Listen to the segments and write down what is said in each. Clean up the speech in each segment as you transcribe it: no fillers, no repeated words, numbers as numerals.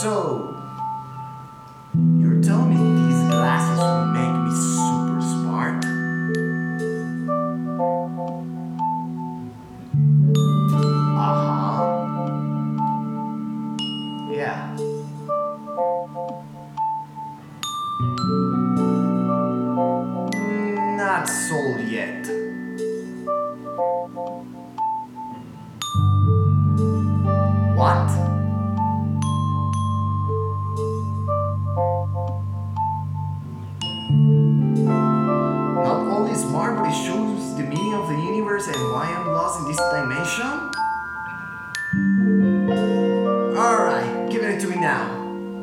So, you're telling me these glasses will make me super smart? Uh-huh. Yeah. Not sold yet. What? Not only smart, but it shows the meaning of the universe and why I'm lost in this dimension? Alright, give it to me now.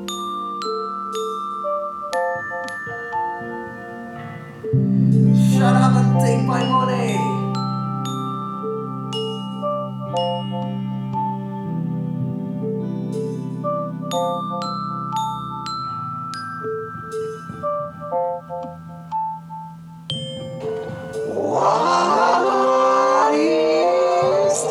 Shut up and take my money! What is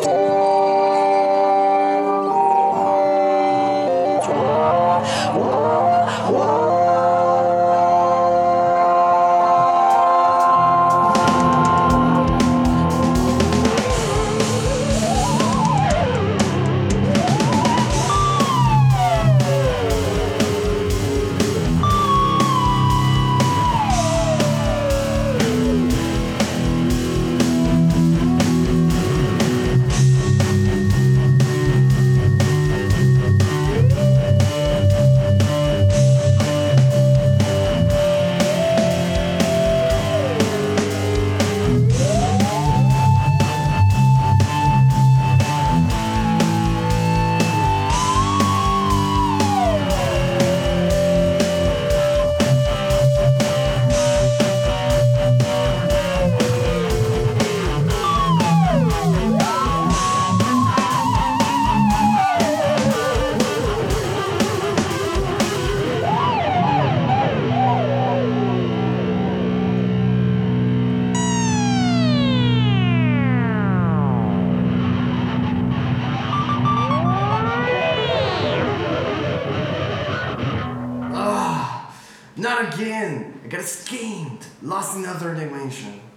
Not again! I got scammed! Lost in another dimension.